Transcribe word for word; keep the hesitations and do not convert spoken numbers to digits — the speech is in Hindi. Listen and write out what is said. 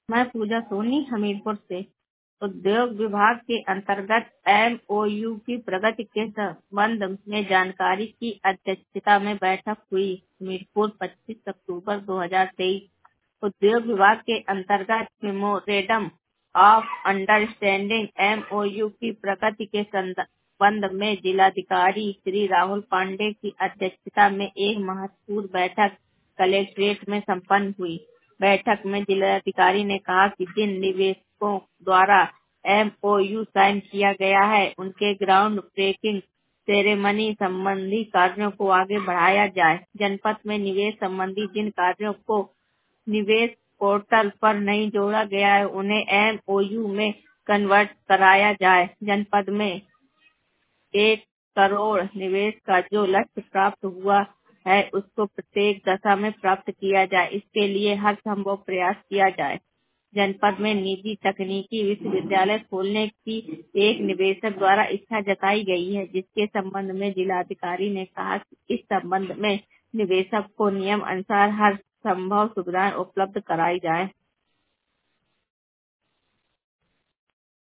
मैं पूजा सोनी हमीरपुर से। उद्योग विभाग के अंतर्गत एमओयू की प्रगति के संबंध में जानकारी की अध्यक्षता में बैठक हुई। हमीरपुर पच्चीस अक्टूबर दो हज़ार तेईस। उद्योग विभाग के अंतर्गत मेमोरेंडम ऑफ अंडरस्टैंडिंग एमओयू की प्रगति के संबंध में जिलाधिकारी श्री राहुल पांडे की अध्यक्षता में एक महत्वपूर्ण बैठक कलेक्ट्रेट में संपन्न हुई। बैठक में जिलाधिकारी ने कहा कि जिन निवेशकों द्वारा एमओयू साइन किया गया है, उनके ग्राउंड ब्रेकिंग सेरेमनी संबंधी कार्यों को आगे बढ़ाया जाए। जनपद में निवेश संबंधी जिन कार्यों को निवेश पोर्टल पर नहीं जोड़ा गया है, उन्हें एमओयू में कन्वर्ट कराया जाए। जनपद में एक करोड़ निवेश का जो लक्ष्य प्राप्त हुआ है, उसको प्रत्येक दशा में प्राप्त किया जाए। इसके लिए हर संभव प्रयास किया जाए। जनपद में निजी तकनीकी विश्वविद्यालय खोलने की एक निवेशक द्वारा इच्छा जताई गई है, जिसके संबंध में जिलाधिकारी ने कहा कि इस संबंध में निवेशक को नियम अनुसार हर संभव सुविधाएं उपलब्ध कराई जाए।